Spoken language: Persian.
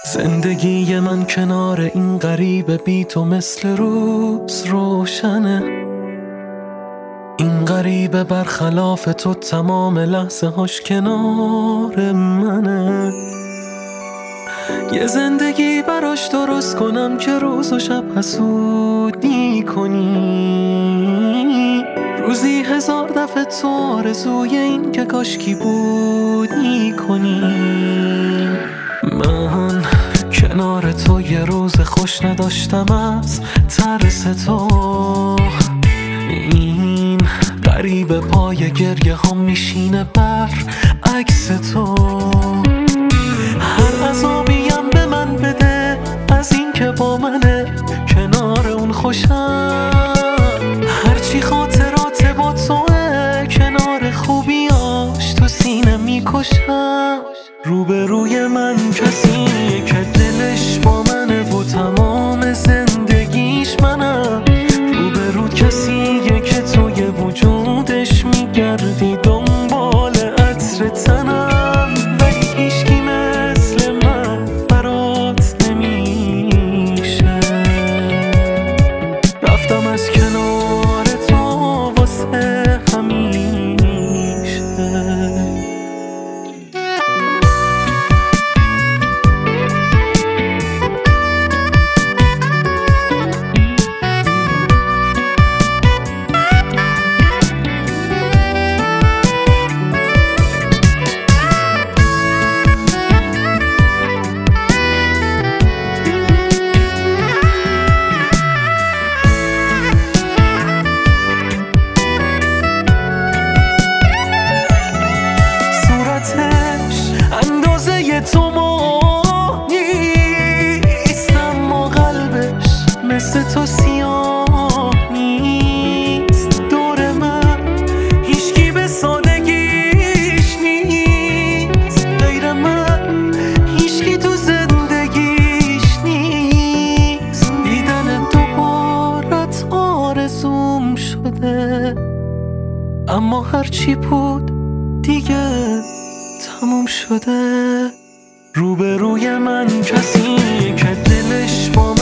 زندگی من کنار این غریبه بی تو مثل روز روشنه. این غریبه برخلاف تو تمام لحظه هاش کنار منه. یه زندگی براش درست کنم که روز و شب حسودی کنی، روزی 1000 دفعه تو آرزوی این که کاشکی بودی کنی. من کنار تو یه روز خوش نداشتم از ترس تو. این غریبه پای گریه ها میشینه بر عکس تو. هر عذابیم به من بده از این که با منه کنار اون خوشم. هرچی خاطرات با توه کنار خوبیاش تو سینه میکشم. روبروی من کسیه که دلش با منه و تمام زندگیش منم. روبرود کسیه که توی وجودش میگردی دنبال عطر تنم. ولی هیچکی مثل من برات نمیشه. رفتم از کنار تو واسه همیشه. اندازه تو ما نیست، اما قلبش مثل تو سیاه نیست. دور من هیچکی به سادگیش نیست، غیر من هیچکی تو زندگیش نیست. دیدن دوبارت آرزوم شده، اما هرچی بود دیگه تموم شده. روبروی من کسی که دلش با